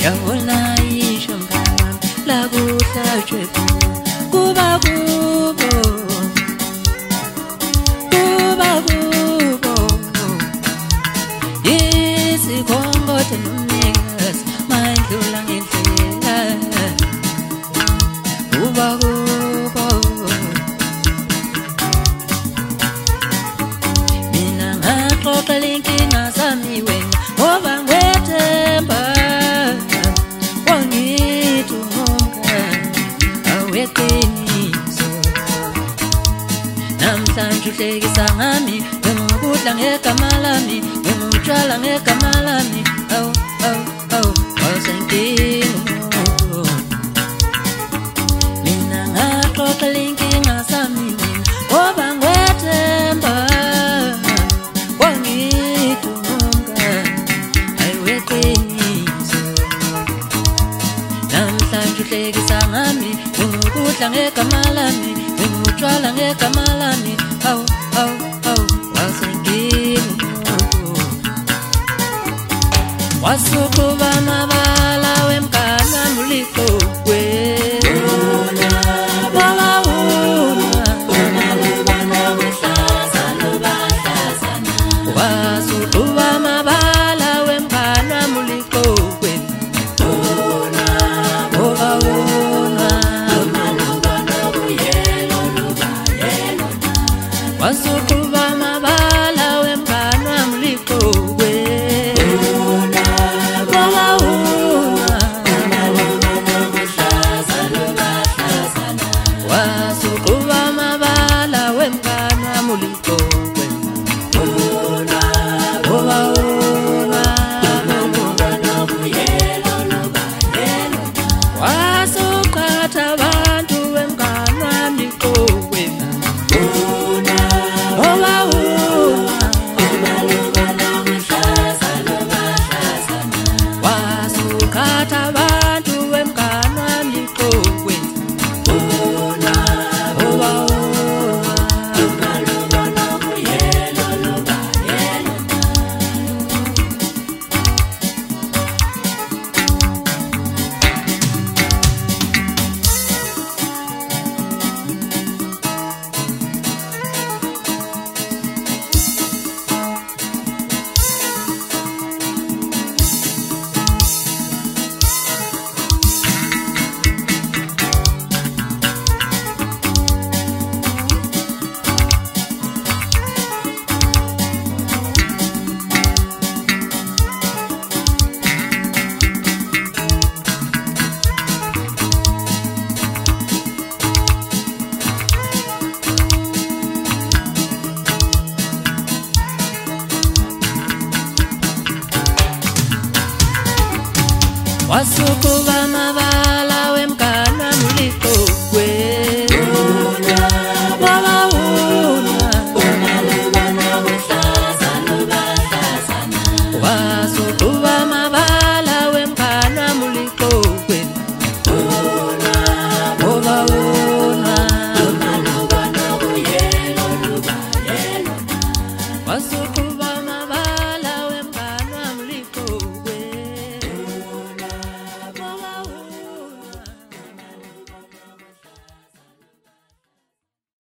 yawona isho mngani la kuhlatshwe kuba kubo isikhongote nomnikazi mandlula ngendlela kuba kubo mina ngaxoxa lenkinga zami wena ngoba ngwethemba wangithi umngani aweqiniso namhlanje uhlekisa ngami ngokudla ngegama lami ngutshwala ngegama lami awu wasenkinga mina ngaxoxa lenkinga zami ngoba ngwethemba wangithi umngani aweqiniso namhlanje uhlekisa ngami ngokudla ngegama lami ngutshwala ngegama lami awu wasenkinga wasukuba amabala wemngani wami uliqokwe wasukuba amabala wemngani wami uliqokwe wasukuba amabala wemngani wami uliqokwe wasukuba amabala wemngani wami uliqokwe wasuqhatha abantu wemngani wami uliqokwe wasukhatha abantu wemngani wami uliqokwe wasukuba amabala